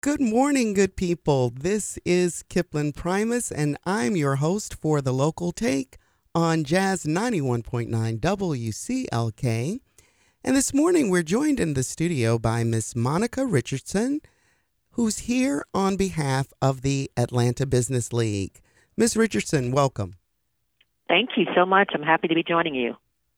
Good morning, good people. This is Kipling Primus, and I'm your host for the local take on Jazz 91.9 WCLK. And this morning, we're joined in the studio by Miss Monica Richardson, who's here on behalf of the Atlanta Business League. Miss Richardson, welcome. Thank you so much. I'm happy to be joining you.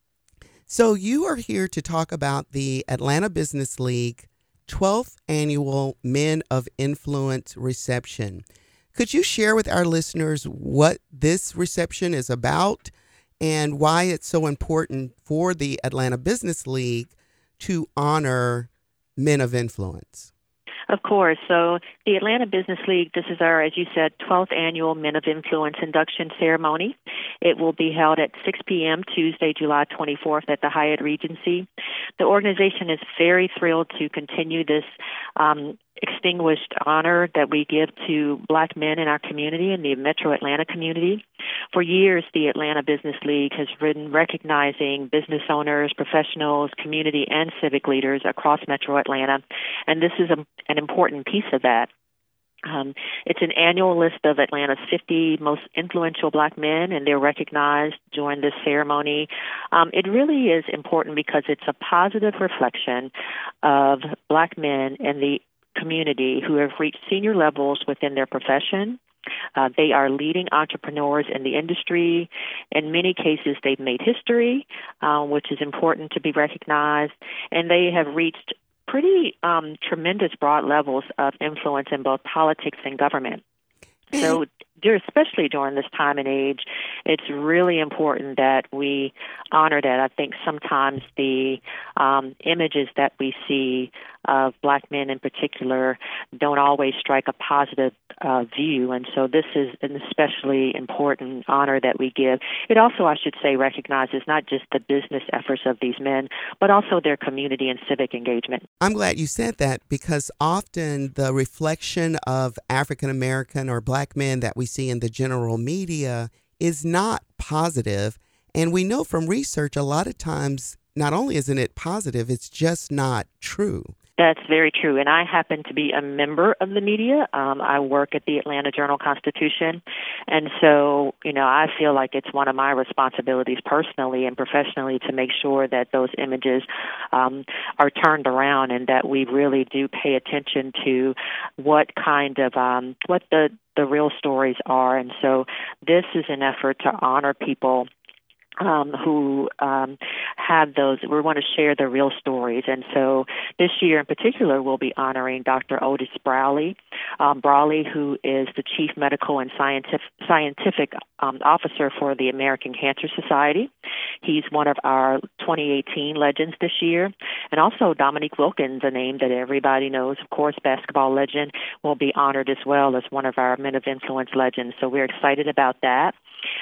So you are here to talk about the Atlanta Business League 12th Annual Men of Influence reception. Could you share with our listeners what this reception is about and why it's so important for the Atlanta Business League to honor men of influence? Of course. So the Atlanta Business League, this is our, as you said, 12th Annual Men of Influence induction ceremony. It will be held at 6 p.m. Tuesday, July 24th at the Hyatt Regency. The organization is very thrilled to continue this extinguished honor that we give to Black men in our community, in the Metro Atlanta community. For years, the Atlanta Business League has been recognizing business owners, professionals, community, and civic leaders across Metro Atlanta, and this is an important piece of that. It's an annual list of Atlanta's 50 most influential Black men, and they're recognized during this ceremony. It really is important because it's a positive reflection of Black men and the community who have reached senior levels within their profession. They are leading entrepreneurs in the industry. In many cases, they've made history, which is important to be recognized, and they have reached pretty tremendous broad levels of influence in both politics and government. So especially during this time and age, it's really important that we honor that. I think sometimes the images that we see of Black men in particular don't always strike a positive view, and so this is an especially important honor that we give. It also, I should say, recognizes not just the business efforts of these men, but also their community and civic engagement. I'm glad you said that because often the reflection of African American or Black men that we see in the general media is not positive. And we know from research a lot of times, not only isn't it positive, it's just not true. That's very true. And I happen to be a member of the media. I work at the Atlanta Journal-Constitution. And so, I feel like it's one of my responsibilities personally and professionally to make sure that those images are turned around and that we really do pay attention to what kind of, what the real stories are. And so this is an effort to honor people who have those. We want to share the real stories. And so this year in particular, we'll be honoring Dr. Otis Brawley, who is the Chief Medical and Scientific Officer for the American Cancer Society. He's one of our 2018 legends this year. And also Dominique Wilkins, a name that everybody knows, of course, basketball legend, will be honored as well as one of our Men of Influence legends. So we're excited about that.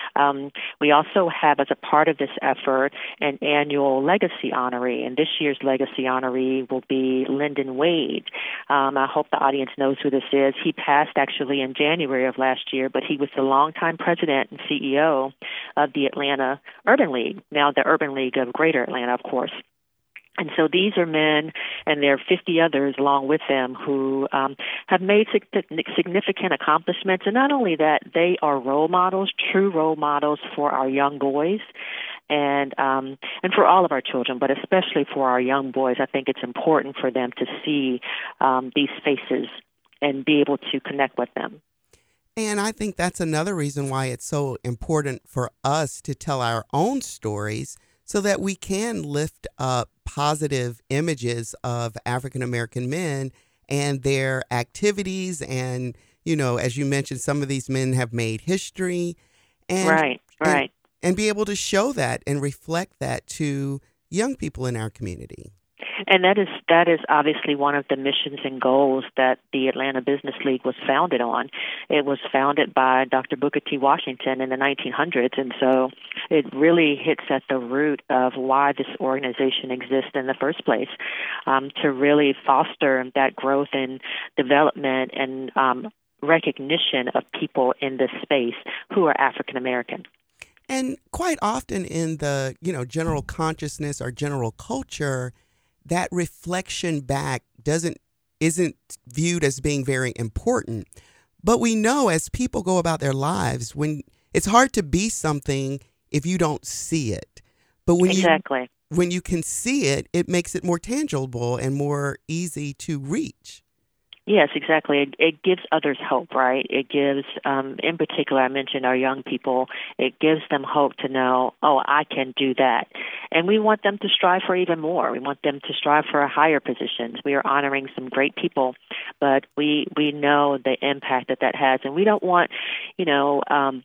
We also have, as a part of this effort, an annual legacy honoree, and this year's legacy honoree will be Lyndon Wade. I hope the audience knows who this is. He passed actually in January of last year, but he was the longtime president and CEO of the Atlanta Urban League, now the Urban League of Greater Atlanta, of course. And so these are men, and there are 50 others along with them who have made significant accomplishments. And not only that, they are role models, true role models for our young boys and for all of our children, but especially for our young boys. I think it's important for them to see these faces and be able to connect with them. And I think that's another reason why it's so important for us to tell our own stories so that we can lift up positive images of African American men and their activities. And, as you mentioned, some of these men have made history. And, Right. And be able to show that and reflect that to young people in our community. And that is obviously one of the missions and goals that the Atlanta Business League was founded on. It was founded by Dr. Booker T. Washington in the 1900s, and so it really hits at the root of why this organization exists in the first place, to really foster that growth and development and recognition of people in this space who are African American. And quite often in the, general consciousness or general culture, that reflection back doesn't isn't viewed as being very important. But we know as people go about their lives, when it's hard to be something if you don't see it. But Exactly. when you can see it, it makes it more tangible and more easy to reach. Yes, exactly. It gives others hope, right? It gives, in particular, I mentioned our young people, it gives them hope to know, oh, I can do that. And we want them to strive for even more. We want them to strive for higher positions. We are honoring some great people, but we know the impact that has. And we don't want, you know,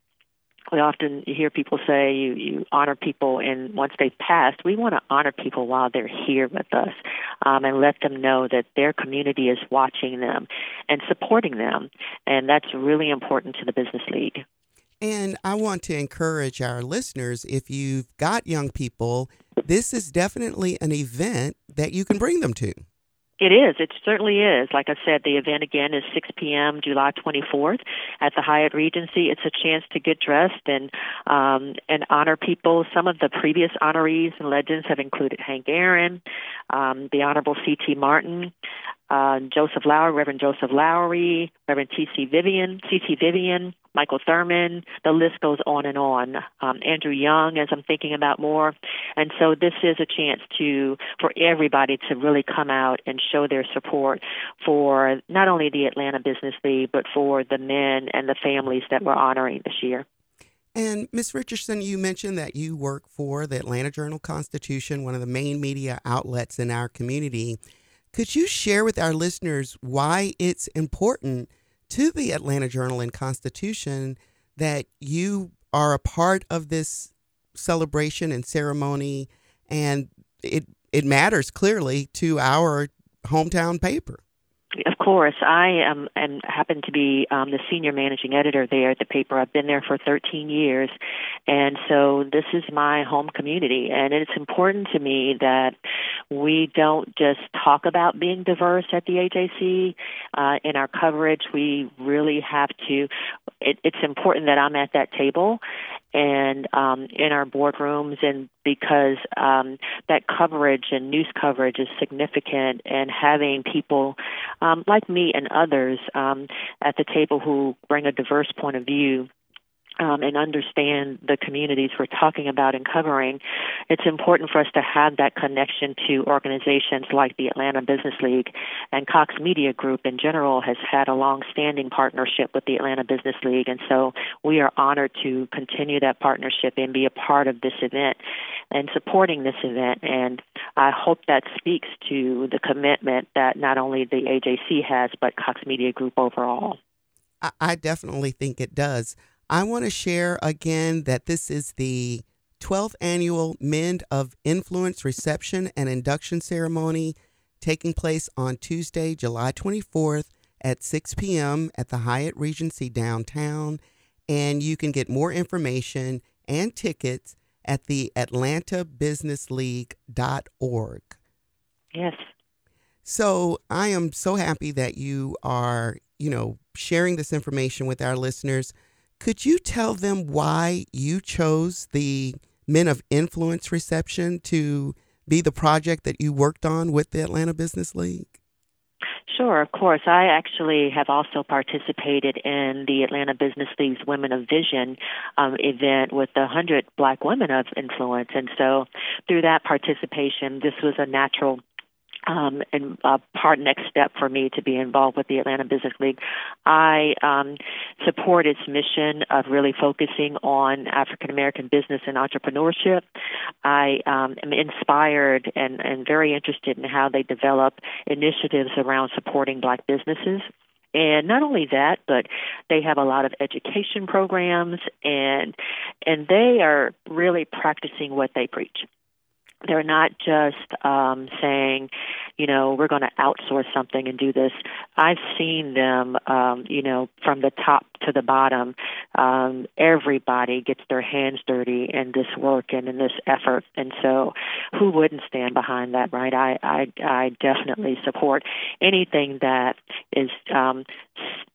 we often hear people say you honor people and once they've passed. We want to honor people while they're here with us, and let them know that their community is watching them and supporting them. And that's really important to the Business League. And I want to encourage our listeners, if you've got young people, this is definitely an event that you can bring them to. It is. It certainly is. Like I said, the event again is 6 p.m. July 24th at the Hyatt Regency. It's a chance to get dressed and honor people. Some of the previous honorees and legends have included Hank Aaron, the Honorable C.T. Martin, Joseph Lowery, Reverend Joseph Lowery, Reverend C.C. Vivian, Michael Thurman. The list goes on and on. Andrew Young, as I'm thinking about more. And so this is a chance for everybody to really come out and show their support for not only the Atlanta Business League, but for the men and the families that we're honoring this year. And Ms. Richardson, you mentioned that you work for the Atlanta Journal-Constitution, one of the main media outlets in our community. Could you share with our listeners why it's important to the Atlanta Journal and Constitution that you are a part of this celebration and ceremony, and it matters clearly to our hometown paper? Of course. I am and happen to be the senior managing editor there at the paper. I've been there for 13 years, and so this is my home community. And it's important to me that we don't just talk about being diverse at the AJC. In our coverage, we really have to. It's important that I'm at that table and in our boardrooms, and because that coverage and news coverage is significant, and having people like me and others at the table who bring a diverse point of view and understand the communities we're talking about and covering, it's important for us to have that connection to organizations like the Atlanta Business League. And Cox Media Group in general has had a long-standing partnership with the Atlanta Business League, and so we are honored to continue that partnership and be a part of this event and supporting this event. And I hope that speaks to the commitment that not only the AJC has, but Cox Media Group overall. I definitely think it does. I want to share again that this is the 12th annual Men of Influence reception and induction ceremony taking place on Tuesday, July 24th at 6 p.m. at the Hyatt Regency downtown. And you can get more information and tickets at the atlantabusinessleague.org. Yes. So I am so happy that you are, sharing this information with our listeners. Could you tell them why you chose the Men of Influence reception to be the project that you worked on with the Atlanta Business League? Sure, of course. I actually have also participated in the Atlanta Business League's Women of Vision event with the 100 Black women of influence. And so through that participation, this was a natural and next step for me to be involved with the Atlanta Business League. I support its mission of really focusing on African American business and entrepreneurship. I am inspired and very interested in how they develop initiatives around supporting Black businesses. And not only that, but they have a lot of education programs, and they are really practicing what they preach. They're not just saying, we're going to outsource something and do this. I've seen them, from the top to the bottom. Everybody gets their hands dirty in this work and in this effort. And so who wouldn't stand behind that, right? I definitely support anything that is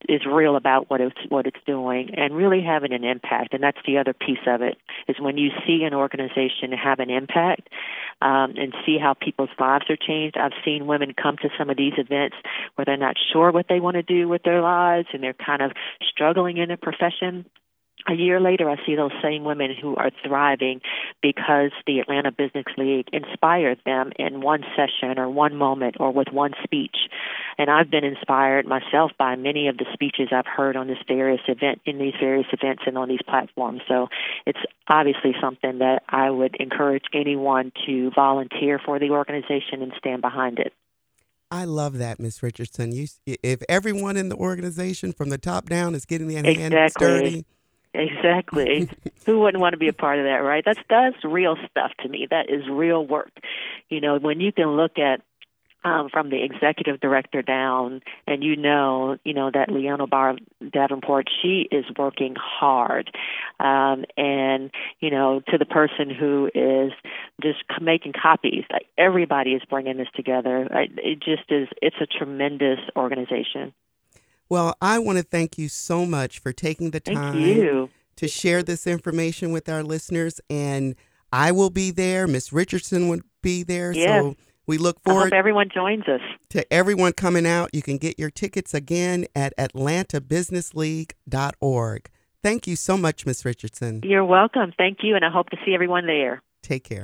is real about what it's doing and really having an impact. And that's the other piece of it, is when you see an organization have an impact and see how people's lives are changed. I've seen women come to some of these events where they're not sure what they want to do with their lives and they're kind of struggling in a profession. A year later, I see those same women who are thriving because the Atlanta Business League inspired them in one session or one moment or with one speech. And I've been inspired myself by many of the speeches I've heard on in these various events and on these platforms. So it's obviously something that I would encourage anyone to volunteer for the organization and stand behind it. I love that, Ms. Richardson. If everyone in the organization from the top down is getting their hands dirty. Exactly. Who wouldn't want to be a part of that, right? That's real stuff to me. That is real work. When you can look at from the executive director down, and that Leona Barr Davenport, she is working hard, and to the person who is just making copies, like everybody is bringing this together. It's a tremendous organization. Well, I want to thank you so much for taking the time to share this information with our listeners. And I will be there. Ms. Richardson would be there. Yes. So we look forward. I hope everyone joins us. To everyone coming out. You can get your tickets again at atlantabusinessleague.org. Thank you so much, Ms. Richardson. You're welcome. Thank you. And I hope to see everyone there. Take care.